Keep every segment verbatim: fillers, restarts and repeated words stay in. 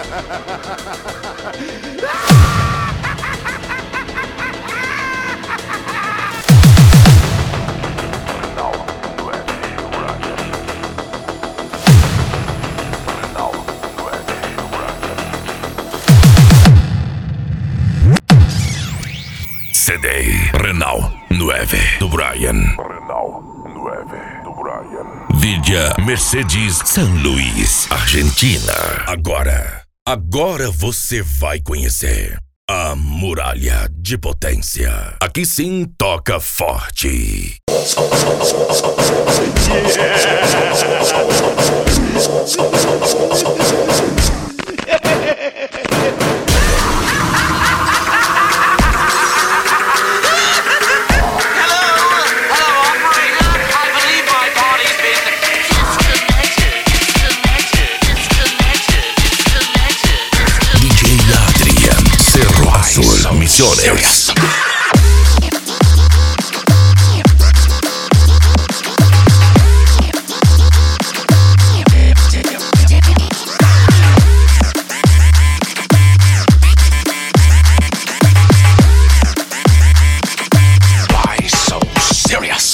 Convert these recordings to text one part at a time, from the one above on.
C D Renault nueve do Brian. Renault nueve do Brian. Vídeo Mercedes San Luis, Argentina. Agora, agora você vai conhecer a muralha de potência. Aqui sim toca forte. Misiones. Why so serious?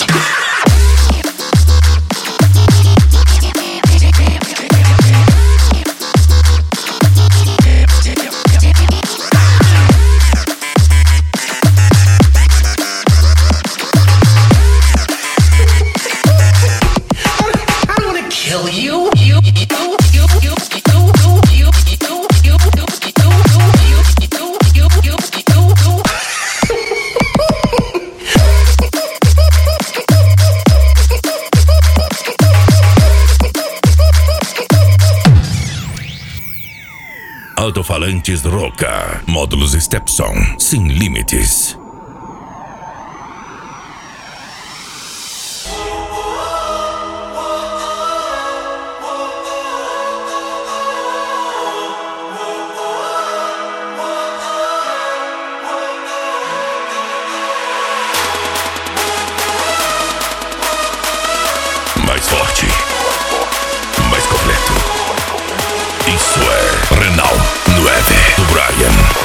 Alto-falantes Roca, módulos Stepson, sem limites. Mais forte, mais completo. Isso é Renault nueve do Brian.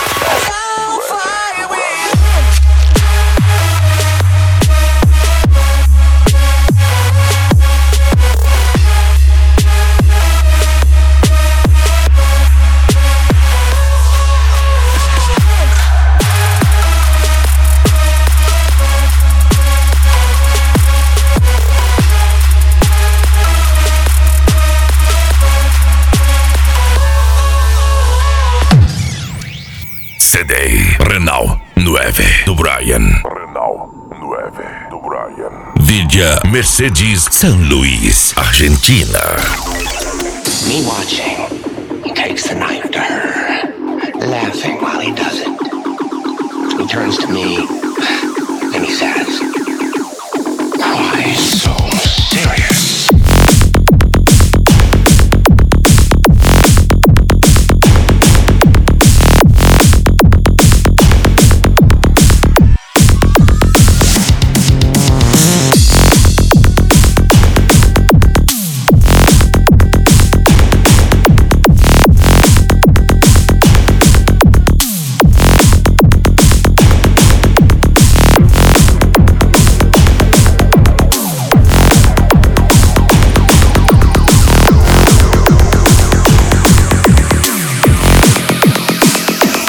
C D Renault nueve do Brian. Renault nueve do Brian. Vídeo Mercedes San Luis, Argentina. Me watching, he takes the knife to her, laughing while he does it. He turns to me, and he says, why so serious?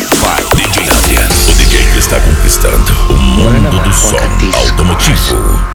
Conquistando o mundo do som automotivo.